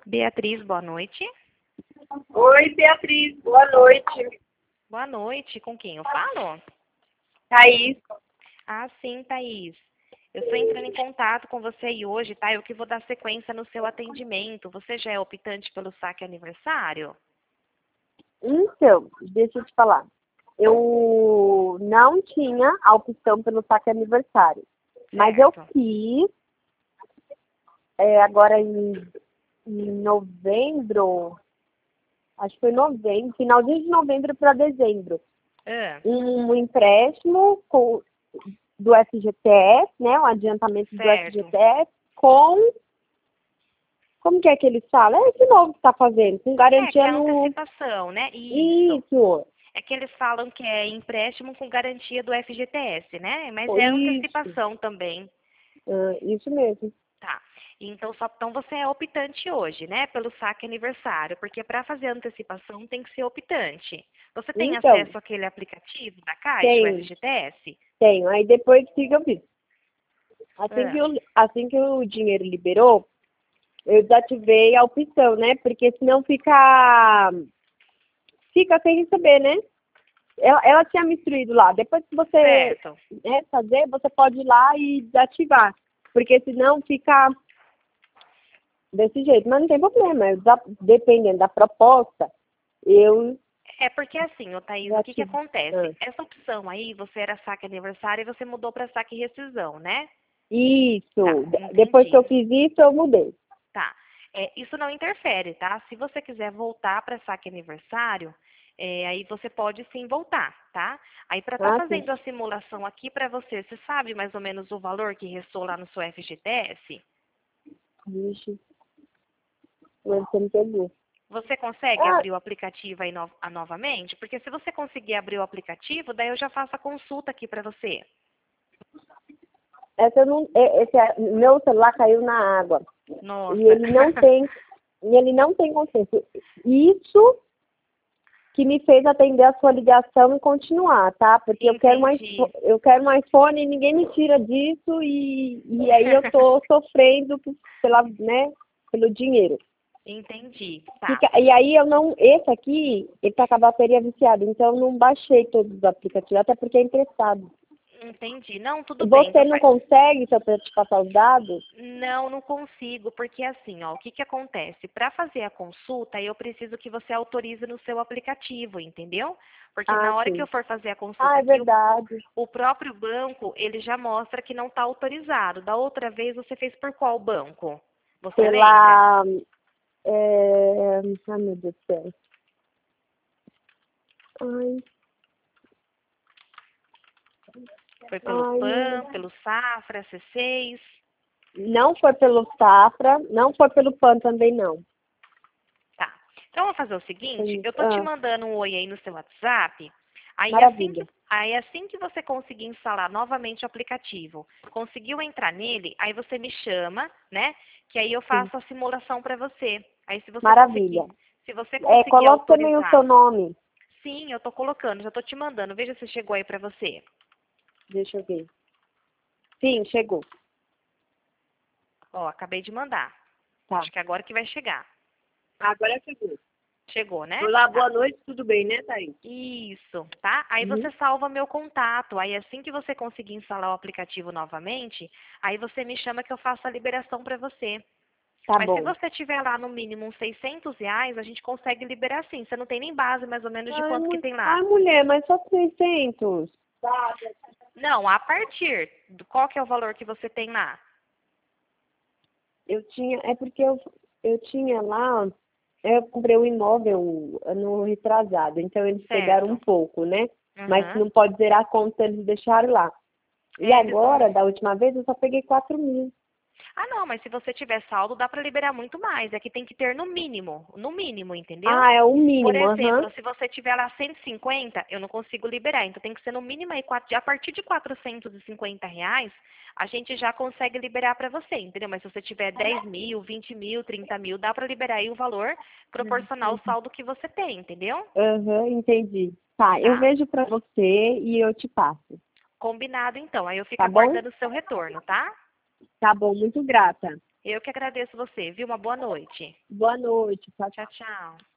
Beatriz, boa noite. Oi, Beatriz, boa noite. Boa noite, com quem eu falo? Thaís, Ah, sim, Thaís. Eu estou entrando em contato com você aí hoje, tá? Eu que vou dar sequência no seu atendimento. Você já é optante pelo saque aniversário? então, deixa eu te falar. Eu não tinha a opção pelo saque aniversário, mas eu Certo. fiz agora em novembro, acho que foi novembro, finalzinho de novembro para dezembro, Ah, um empréstimo do FGTS, né, um adiantamento do certo. FGTS como que é que eles falam? É esse novo que está fazendo, com Que garantia é a no... antecipação, né? Isso. Isso, É que eles falam que é empréstimo com garantia do FGTS, né? Mas é isso, antecipação também. isso mesmo. Tá. Então você é optante hoje, né? Pelo saque aniversário, porque para fazer antecipação tem que ser optante. Você tem Então, acesso àquele aplicativo da Caixa, o tenho, FGTS? tenho. Aí depois o que eu fiz? Ah, Assim que o dinheiro liberou, eu desativei a opção, né? Porque senão fica sem receber, né? Ela tinha me instruído lá. Depois que você certo. fazer, você pode ir lá e desativar. Porque senão fica desse jeito. Mas não tem problema. Dependendo da proposta, eu É porque assim, ô Thaís, o que que desativo. acontece? Essa opção aí, você era saque aniversário e você mudou para saque rescisão, né? Tá, Isso. Depois que entendi. eu fiz isso, eu mudei. Tá. Isso não interfere, tá? Se você quiser voltar para saque aniversário, aí você pode sim voltar, tá? Aí para estar Ah, sim. fazendo a simulação aqui para você, você sabe mais ou menos o valor que restou lá no seu FGTS? Vixe, você me pegou. Você consegue Ah, abrir o aplicativo aí novamente? Porque se você conseguir abrir o aplicativo, daí eu já faço a consulta aqui para você. essa eu não, meu celular caiu na água e Nossa. ele não tem consciência. Isso que me fez atender a sua ligação e continuar, tá? Porque Entendi. eu quero um iPhone e ninguém me tira disso e aí eu tô sofrendo né, pelo dinheiro. Entendi. Tá. E aí eu não, esse aqui, ele tá com a bateria viciada, então eu não baixei todos os aplicativos, até porque é emprestado. Entendi. Não, tudo bem. Você Então, não consegue, se eu te passar os dados? não, não consigo, porque assim, ó, o que que acontece? Para fazer a consulta, eu preciso que você autorize no seu aplicativo, entendeu? Porque Ah, na hora que sim. eu for fazer a consulta Ah, é aqui, verdade. o próprio banco, ele já mostra que não está autorizado. Da outra vez, você fez por qual banco? Você lembra? Pela. Ai, meu Deus do céu. Ai, Foi pelo ai, PAN, pelo Safra, C6? não foi pelo Safra, não foi pelo PAN também, não. Tá. Então, eu vou fazer o seguinte, eu tô te Ah, mandando um oi aí no seu WhatsApp. maravilha. Aí assim que você conseguir instalar novamente o aplicativo, conseguiu entrar nele, aí você me chama, né? Que aí eu Sim, faço a simulação para você. Aí maravilha. se você conseguir Coloque também o autorizar. seu nome. Sim, eu tô colocando, já tô te mandando. Veja se chegou aí para você. Deixa eu ver. Sim, chegou. Ó, acabei de mandar. Tá. Acho que é agora que vai chegar. Agora chegou. Chegou, né? Olá, Tá. boa noite, tudo bem, né, Thaís? Isso, tá? Aí Uhum. você salva meu contato. Aí assim que você conseguir instalar o aplicativo novamente, aí você me chama que eu faço a liberação para você. Tá Mas se bom. você tiver lá no mínimo uns R$ 600, a gente consegue liberar sim. Você não tem nem base mais ou menos de Ai, quanto que tem lá. ai, mulher, mas só 600. Não, a partir do qual que é o valor que você tem lá? Eu tinha, é porque eu tinha lá, eu comprei um imóvel ano retrasado, então eles pegaram um Certo. pouco, né? Mas Uhum. não pode zerar a conta, eles deixaram lá. E Eles vão. agora, da última vez, eu só peguei 4.000. Ah, não, mas se você tiver saldo, dá para liberar muito mais. É que tem que ter no mínimo, entendeu? Ah, é o Por mínimo, aham. exemplo, se você tiver lá 150, eu não consigo liberar. Então tem que ser no mínimo aí, a partir de R$ 450, a gente já consegue liberar para você, entendeu? Mas se você tiver 10 mil, 20 mil, 30 mil, dá para liberar aí o valor proporcional ao saldo que você tem, entendeu? Aham, entendi. Tá, eu Tá. vejo pra você e eu te passo. Combinado então. Aí eu fico Tá bom? aguardando o seu retorno, tá? Tá bom, muito grata. Eu que agradeço você, viu? Uma boa noite. Boa noite. Tchau, tchau. Tchau, tchau.